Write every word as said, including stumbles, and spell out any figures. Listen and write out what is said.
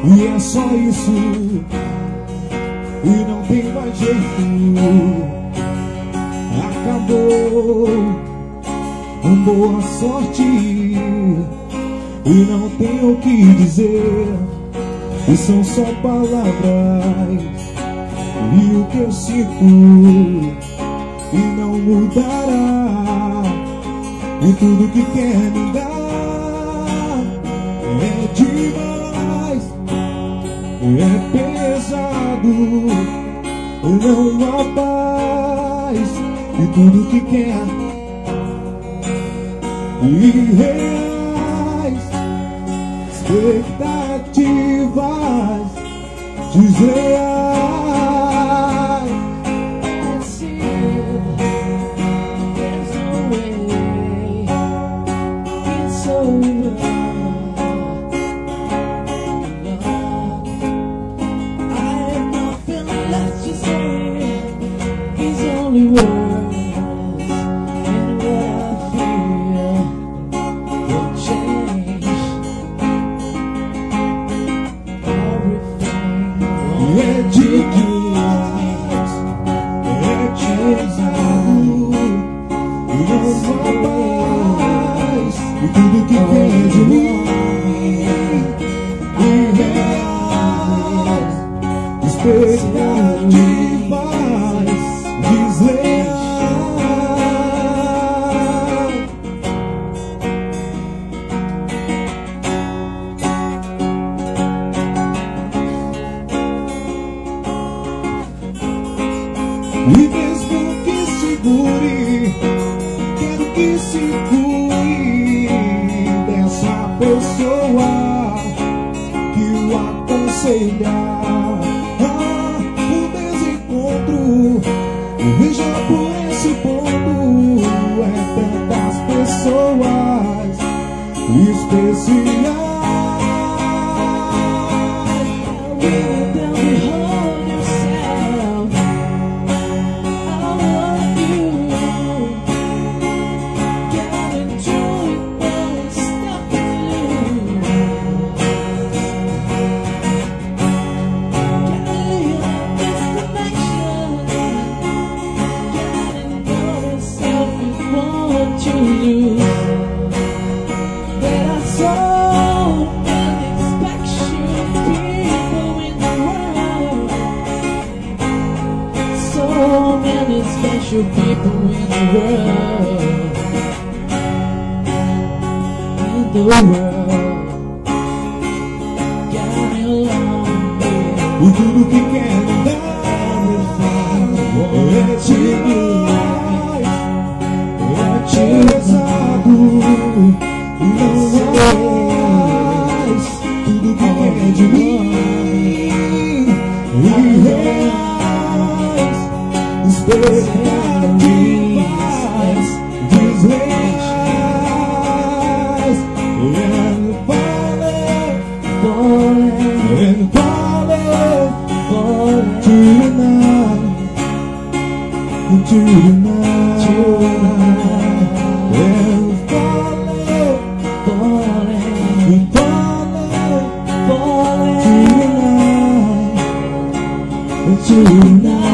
E é só isso, e não tem mais jeito. Acabou, com boa sorte, e não tenho o que dizer. E são só palavras, e o que eu sinto, e não mudará. E tudo que quer me dar é demais, é pesado, não há paz. E tudo que quer irreais, expectativas desleais. E mesmo que segure, quero que segure dessa pessoa que o aconselha. Ah, o desencontro, veja por esse ponto, é tantas pessoas especiais. Special people in the world, in the world, got me along with. E tudo que quer me dar é demais, é pesado, e não é mais. Tudo que quer de mim e reais, expectativas desleais. And falling, falling, and falling, falling tonight, tonight, tonight. And falling, falling, and falling, falling tonight, tonight.